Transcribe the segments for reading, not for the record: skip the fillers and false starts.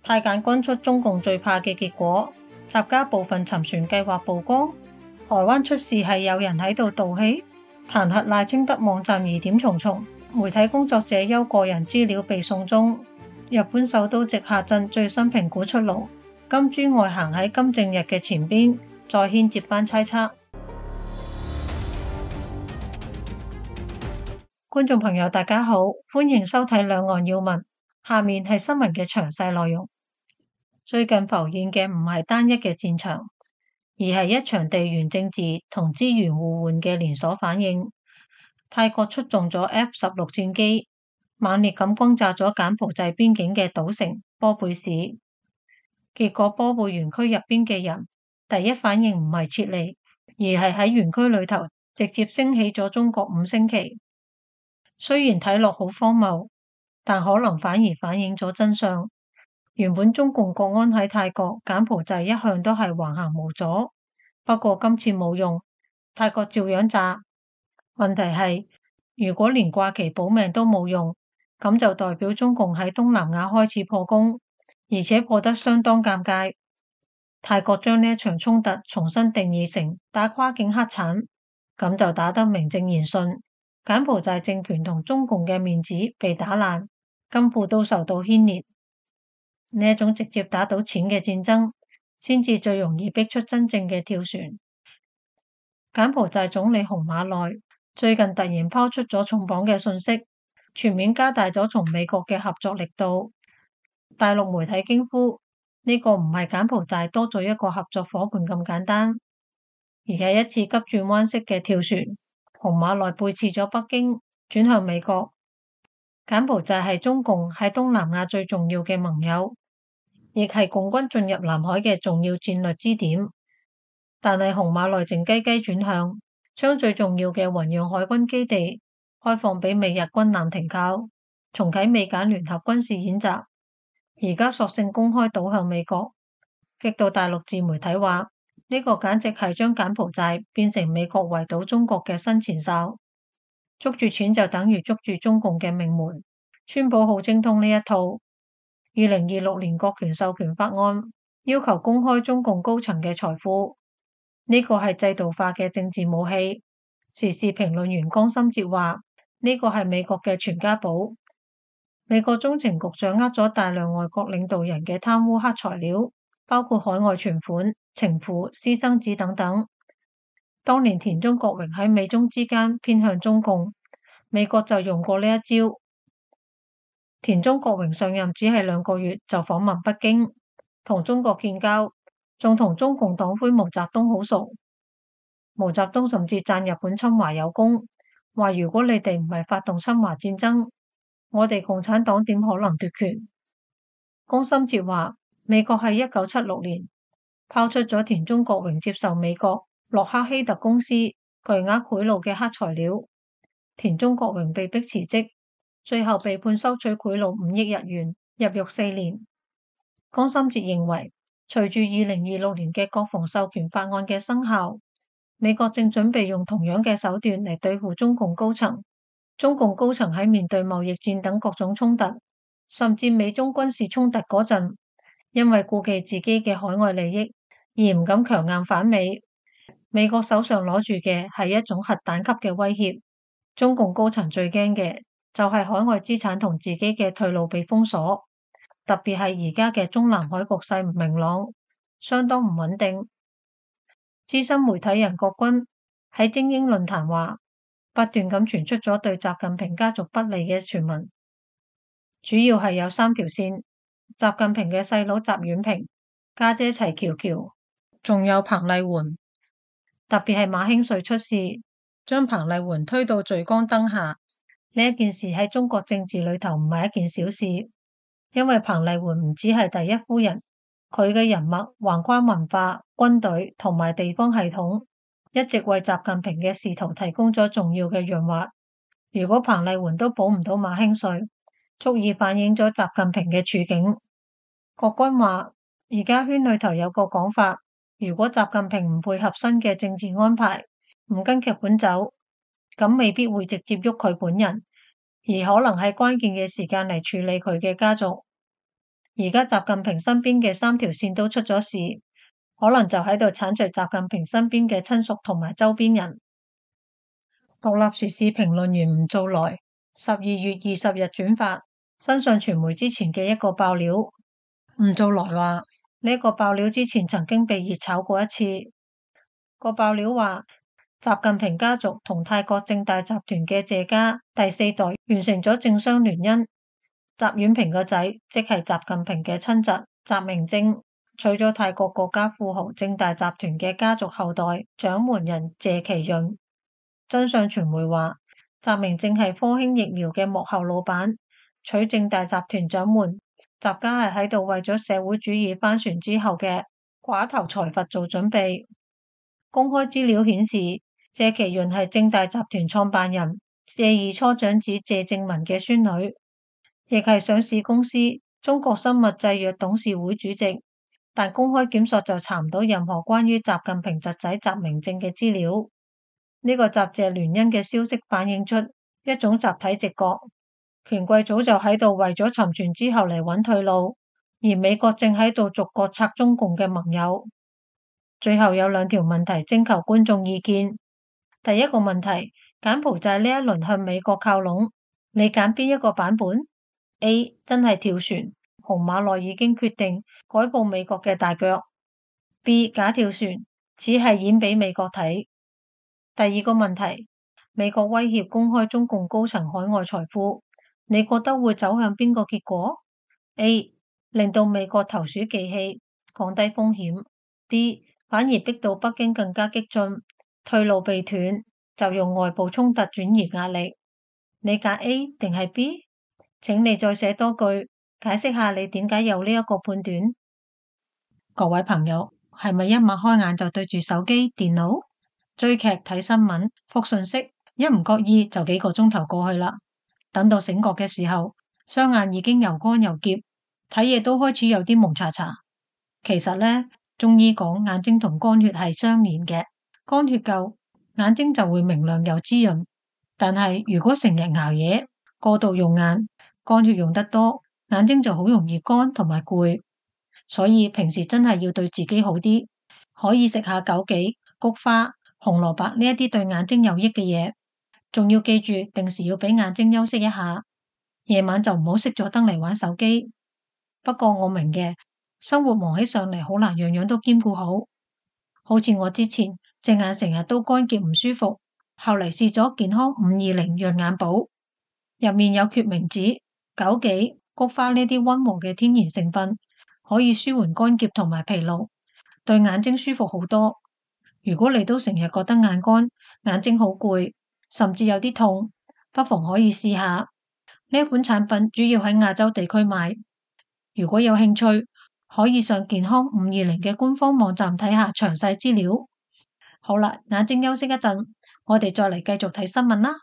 太監軍出中共最怕嘅結果，習家部分沉船計劃曝光，台灣出事係有人喺度導戲，彈劾賴清德網站疑點重重，媒體工作者優個人資料被送中，日本首都直下鎮最新評估出爐，金磚外行喺金正日嘅前邊，再掀接班猜測。觀眾朋友大家好，歡迎收睇兩岸要聞，下面係新聞嘅詳細內容。最近浮現嘅唔係單一嘅戰場，而係一場地緣政治同資源互換嘅連鎖反應。泰國出動咗 F-16戰機，猛烈咁轟炸咗柬埔寨邊境嘅島城波貝市，結果波貝園區入邊嘅人第一反應唔係撤離，而係喺園區裏頭直接升起咗中國五星旗。雖然睇落好荒謬，但可能反而反映咗真相。原本中共國安喺泰國、柬埔寨一向都係橫行無阻，不過今次冇用，泰國照樣炸。問題係，如果連掛旗保命都冇用，咁就代表中共喺東南亞開始破功，而且破得相當尷尬。泰國將呢一場衝突重新定義成打跨境黑產，咁就打得名正言順。柬埔寨政權同中共嘅面子被打爛，金庫都受到牽連。呢一種直接打到錢嘅戰爭，先至最容易逼出真正嘅跳船。柬埔寨總理洪馬內最近突然拋出咗重磅嘅信息，全面加大咗同美國嘅合作力度。大陸媒體驚呼，呢個唔係柬埔寨多咗一個合作夥伴咁簡單，而係一次急轉彎式嘅跳船。洪馬內背刺咗北京，轉向美國。柬埔寨係中共喺東南亞最重要嘅盟友，亦係共軍進入南海嘅重要戰略支點。但係洪馬內靜雞雞轉向，將最重要嘅雲壤海軍基地開放俾美日軍艦停靠，重啟美柬聯合軍事演習。而家索性公開倒向美國，激到大陸自媒體話呢個簡直係將柬埔寨變成美國圍堵中國嘅新前哨。捉住錢就等於捉住中共嘅命門。川普好精通呢一套。2026年國權授權法案要求公開中共高層嘅財富，呢個係制度化嘅政治武器。時事評論員江心哲話呢個係美國嘅傳家寶。美國中情局掌握咗大量外國領導人嘅貪污黑材料，包括海外存款、情婦、私生子等等。當年田中角榮喺美中之間偏向中共，美國就用過呢一招。田中角榮上任只係2個月就訪問北京，同中國建交，仲同中共黨魁毛澤東好熟。毛澤東甚至讚日本侵華有功，話如果你哋唔係發動侵華戰爭，我哋共產黨點可能奪權？江心哲話美國喺1976年拋出咗田中角榮接受美國洛克希特公司巨額賄賂嘅黑材料，田中角榮被迫辭職，最後被判收取賄賂5億日元，入獄4年。江心哲認為，隨住2026年嘅國防授權法案嘅生效，美國正準備用同樣嘅手段嚟對付中共高層。中共高層喺面對貿易戰等各種衝突，甚至美中軍事衝突嗰陣，因為顧忌自己嘅海外利益而唔敢強硬反美。美國手上攞住嘅係一種核彈級嘅威脅。中共高層最驚嘅就係海外資產同自己嘅退路被封鎖，特別係而家嘅中南海局勢唔明朗，相當唔穩定。資深媒體人郭軍喺精英論壇話，不斷咁傳出咗對習近平家族不利嘅傳聞，主要係有3條線：習近平嘅細佬習遠平、家姐齊喬喬，仲有彭麗媛。特別係馬興瑞出事，將彭麗媛推到聚光燈下。呢一件事喺中國政治裏頭唔係一件小事，因為彭麗媛唔止係第一夫人，佢嘅人脈橫跨文化、軍隊同埋地方系統，一直為習近平嘅仕途提供咗重要嘅潤滑。如果彭麗媛都保唔到馬興瑞，足以反映咗習近平嘅處境。郭軍話，而家圈裏頭有個講法，如果習近平唔配合新嘅政治安排，唔跟劇本走，咁未必會直接喐佢本人，而可能喺關鍵嘅時間嚟處理佢嘅家族。 而家習近平身邊嘅3條線都出咗事，可能就喺度剷除習近平身邊嘅親屬同埋周邊人。獨立時事評論員吳皂來12月20日轉發新上傳媒之前嘅一個爆料。吳皂來話呢個爆料之前曾經被熱炒過一次。個爆料話習近平家族同泰國正大集團嘅謝家第4代完成咗政商聯姻。習遠平個仔即係習近平嘅親侄習明正娶咗泰國國家富豪正大集團嘅家族後代掌門人謝其潤。真相傳媒話習明正係科興疫苗嘅幕後老闆，娶正大集團掌門。習家係喺度為咗社會主義翻船之後嘅寡頭財閥做準備。公開資料顯示，謝其潤係正大集團創辦人謝二初長子謝正文嘅孫女，亦係上市公司中國生物製藥董事會主席。但公開檢索就查唔到任何關於習近平侄仔習明正嘅資料。呢個習謝聯姻嘅消息反映出一種集體直覺，權貴早就喺度為咗沉船之後嚟揾退路，而美國正喺度逐個拆中共嘅盟友。最後有2條問題徵求觀眾意見。第一個問題，柬埔寨呢一輪向美國靠攏，你揀邊一個版本？ A 真係跳船，紅馬內已經決定改報美國嘅大腳。 B 假跳船，只係演俾美國睇。第二個問題，美國威脅公開中共高層海外財富，你覺得會走向邊個結果？ A 令到美國投鼠忌器，降低風險。 B 反而逼到北京更加激進，退路被斷，就用外部衝突轉移壓力。你揀 A 定係 B？ 請你再寫多句，解釋下你點解有呢一個判斷。各位朋友，係咪一擘開眼就對住手機、電腦追劇、睇新聞、覆信息，一唔覺意就幾個鐘頭過去啦？等到醒覺嘅時候，雙眼已經又乾又澀，睇嘢都開始有啲蒙查查。其實呢，中醫講眼睛同肝血係相連嘅，肝血夠，眼睛就會明亮又滋潤。但係如果成日熬夜，過度用眼，肝血用得多，眼睛就好容易乾同埋攰。所以平時真係要對自己好啲，可以食下枸杞、菊花、紅蘿蔔呢一啲對眼睛有益嘅嘢。仲要記住定時要俾眼睛休息一下，夜晚就唔好熄咗燈嚟玩手機。不過我明嘅，生活忙起上嚟好難樣樣都兼顧好。好似我之前隻眼成日都乾澀唔舒服，後嚟試咗健康520潤眼寶，入面有決明子、枸杞、菊花呢啲溫和嘅天然成分，可以舒緩乾澀同埋疲勞，對眼睛舒服好多。如果你都成日覺得眼乾、眼睛好攰，甚至有啲痛，不妨可以試下。呢一款產品主要喺亞洲地區賣，如果有興趣，可以上健康520嘅官方網站睇下詳細資料。好啦，眼睛休息一陣，我哋再嚟繼續睇新聞啦。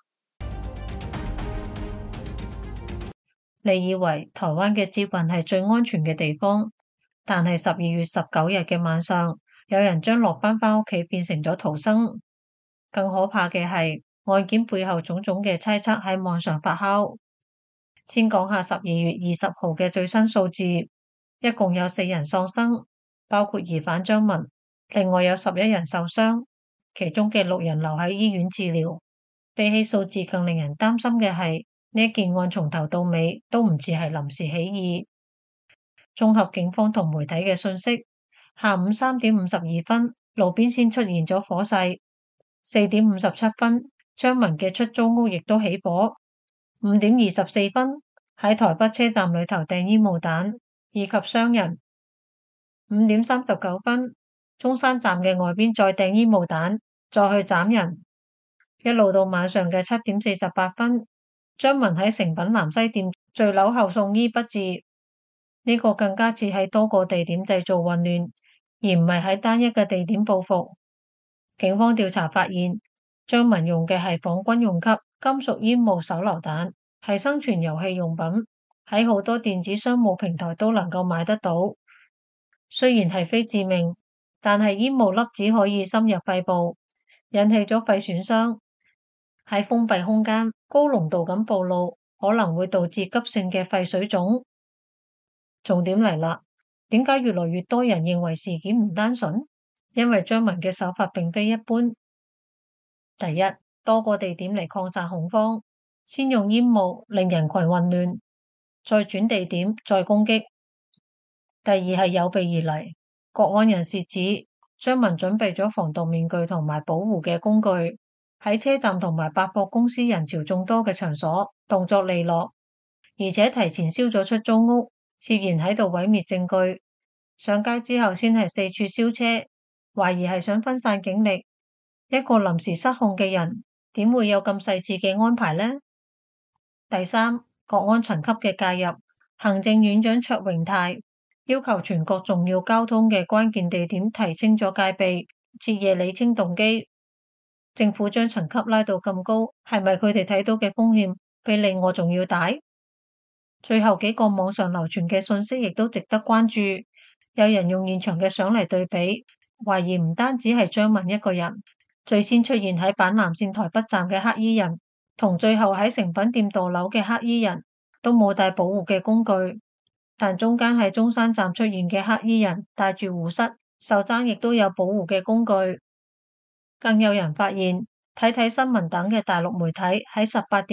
你以為台灣嘅捷運係最安全嘅地方，但係12月19日嘅晚上，有人將落班返屋企變成咗逃生。更可怕嘅係案件背後種種嘅猜測喺網上發酵。先講下12月20號嘅最新數字，一共有4人喪生，包括疑犯張文，另外有11人受傷，其中嘅6人留喺醫院治療。比起數字更令人擔心嘅係呢件案從頭到尾都唔似係臨時起意。綜合警方同媒體嘅信息，下午3點52分，路邊先出現咗火勢。4點57分，張文嘅出租屋亦都起火。5點24分，喺台北車站裏頭掟煙霧彈，以及傷人。5點39分，中山站嘅外邊再掟煙霧彈，再去斬人。一路到晚上嘅7點48分，張文喺誠品南西店墜樓後送醫不治。呢個更加似喺多個地點製造混亂，而唔係喺單一嘅地點報復。警方調查發現，張文用嘅係仿軍用級金屬煙霧手榴彈，係生存遊戲用品，喺好多電子商務平台都能夠買得到。雖然係非致命，但係煙霧粒子可以深入肺部，引起咗肺損傷。喺封閉空間高濃度咁暴露，可能會導致急性嘅肺水腫。 重點嚟啦，點解越來越多人認為事件唔單純？因為張文嘅手法並非一般。第一，多個地點嚟擴散恐慌，先用煙霧令人群混亂，再轉地點，再攻擊。第二係有備而嚟，國安人士指張文準備咗防毒面具同埋保護嘅工具，喺車站同埋百貨公司人潮眾多嘅場所，動作利落，而且提前燒咗出租屋，涉嫌喺度毀滅證據。上街之後先係四處燒車，懷疑係想分散警力。一個臨時失控嘅人，點會有咁細緻嘅安排呢？第三，國安層級嘅介入，行政院長卓榮泰要求全國重要交通嘅關鍵地點提升咗戒備，徹夜理清動機。政府將層級拉到咁高，係咪佢哋睇到嘅風險比你我仲要大？最後幾個網上流傳嘅信息亦都值得關注，有人用現場嘅相嚟對比，懷疑唔單止係張文一個人。最先出現喺板南線台北站嘅黑衣人，同最後喺誠品店墮樓嘅黑衣人都冇帶保護嘅工具，但中間喺中山站出現嘅黑衣人帶住護膝，手踭亦都有保護嘅工具。更有人發現，睇睇新聞等嘅大陸媒體喺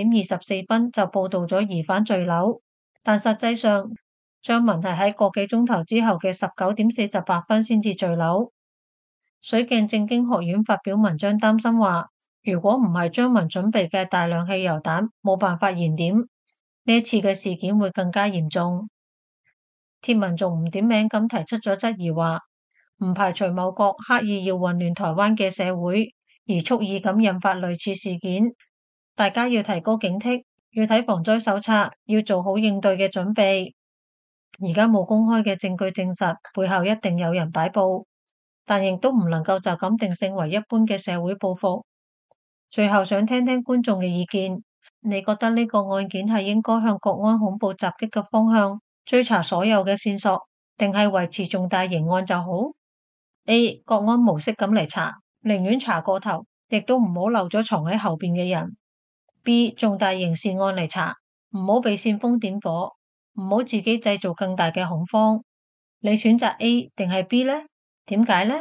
18:24就報道咗疑犯墜樓，但實際上張文係喺個幾鐘頭之後嘅19:48先至墜樓。水鏡政經學院發表文章擔心話，如果唔係張文準備嘅大量汽油彈冇辦法燃點，呢次嘅事件會更加嚴重。貼文仲唔點名咁提出咗質疑話，唔排除某國刻意要混亂台灣嘅社會，而蓄意咁引發類似事件。大家要提高警惕，要睇防災手冊，要做好應對嘅準備。而家冇公開嘅證據證實背後一定有人擺布，但亦都唔能夠就咁定性為一般嘅社會報復。最後想聽聽觀眾嘅意見，你覺得呢個案件係應該向國安恐怖襲擊嘅方向追查所有嘅線索，定係維持重大刑案就好？A. 國安模式咁嚟查，寧願查過頭，亦都唔好漏咗藏喺後邊嘅人。B. 重大刑事案嚟查，唔好被煽風點火，唔好自己製造更大嘅恐慌。你選擇 A 定係 B 呢？點解呢？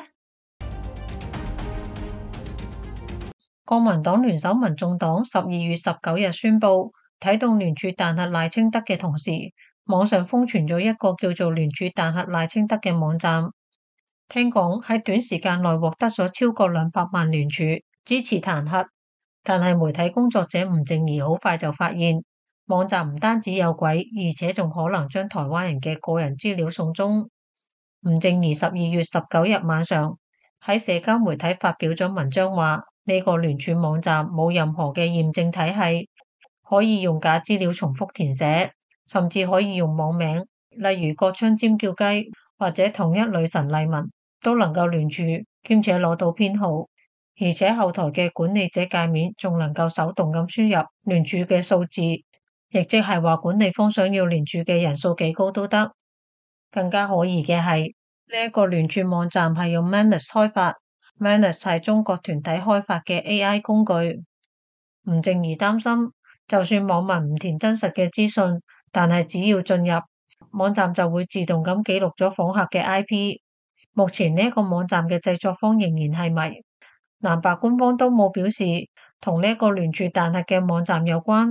國民黨聯手民眾黨12月19日宣布啟動聯署彈劾賴清德嘅同時，網上瘋傳咗一個叫做聯署彈劾賴清德嘅網站。聽講喺短時間內獲得咗超過200萬聯署支持彈劾，但係媒體工作者吳靜儀好快就發現網站唔單止有鬼，而且仲可能將台灣人嘅個人資料送中。吳靜儀12月19日晚上喺社交媒體發表咗文章話，呢個聯署網站冇任何嘅驗證體系，可以用假資料重複填寫，甚至可以用網名，例如國昌尖叫雞或者統一女神麗文都能夠聯署，兼且攞到編號，而且後台嘅管理者界面仲能夠手動咁輸入聯署嘅數字，亦即係話管理方想要聯署嘅人數幾高都得。更加可疑嘅係呢一個聯署網站係用 Manus 開發，Manus 係中國團體開發嘅 AI 工具。吳靜儀擔心，就算網民唔填真實嘅資訊，但係只要進入網站就會自動咁記錄咗訪客嘅 IP。目前呢一個網站嘅製作方仍然係謎，藍白官方都冇表示同呢一個聯署彈劾嘅網站有關。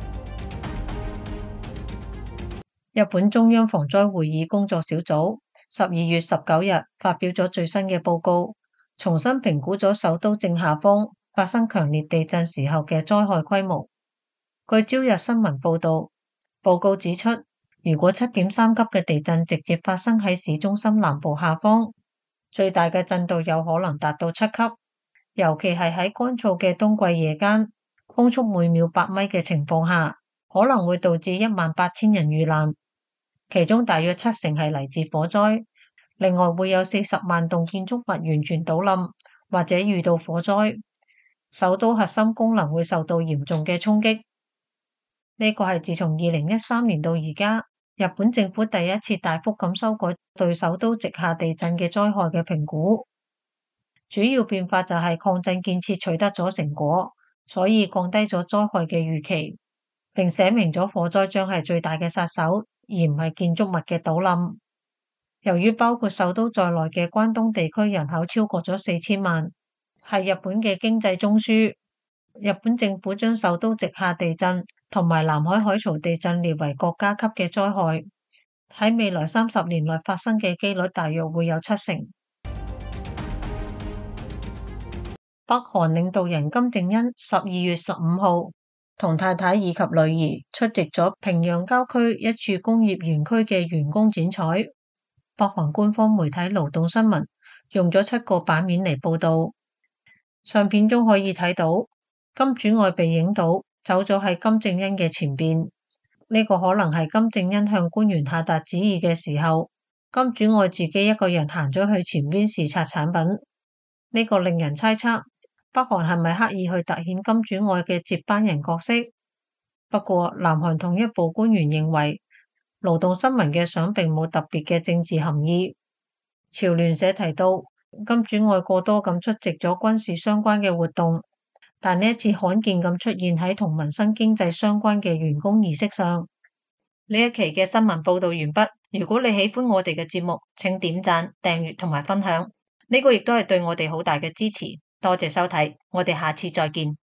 日本中央防災會議工作小組12月19日發表咗最新嘅報告，重新評估咗首都正下方發生強烈地震時候嘅災害規模。據朝日新聞報道，報告指出，如果7.3級嘅地震直接發生喺市中心南部下方，最大嘅震度有可能達到7級，尤其係喺乾燥嘅冬季夜間，風速每秒8米嘅情況下，可能會導致18000人遇難。其中大約70%係嚟自火災，另外會有40萬棟建築物完全倒冧或者遇到火災，首都核心功能會受到嚴重嘅衝擊。呢個係自從2013年到而家，日本政府第一次大幅咁修改對首都直下地震嘅災害嘅評估。主要變化就係抗震建設取得咗成果，所以降低咗災害嘅預期，並寫明咗火災將係最大嘅殺手。 而唔係建築物嘅倒冧。由於包括首都在內嘅關東地區人口超過咗4000萬，係日本嘅經濟中樞。日本政府將首都直下地震同埋南海海槽地震列為國家級嘅災害，喺未來30年內發生嘅機率大約會有70%。北韓領導人金正恩12月15號同太太以及女兒出席咗平壤郊區一處工業園區嘅員工剪彩。北韓官方媒體勞動新聞用咗7個版面嚟報道，相片中可以睇到金主愛被影到走咗喺金正恩嘅前邊，呢個可能係金正恩向官員下達旨意嘅時候，金主愛自己一個人行咗去前邊視察產品。呢個令人猜測北韓係咪刻意去凸顯金主愛嘅接班人角色？不過南韓統一部官員認為勞動新聞嘅相並冇特別嘅政治含義。朝聯社提到金主愛過多咁出席咗軍事相關嘅活動，但呢一次罕見咁出現喺同民生經濟相關嘅員工儀式上。呢一期嘅新聞報道完畢。如果你喜歡我哋嘅節目，請點讚、訂閱同埋分享，呢個亦都係對我哋好大嘅支持。多謝收睇，我哋下次再見。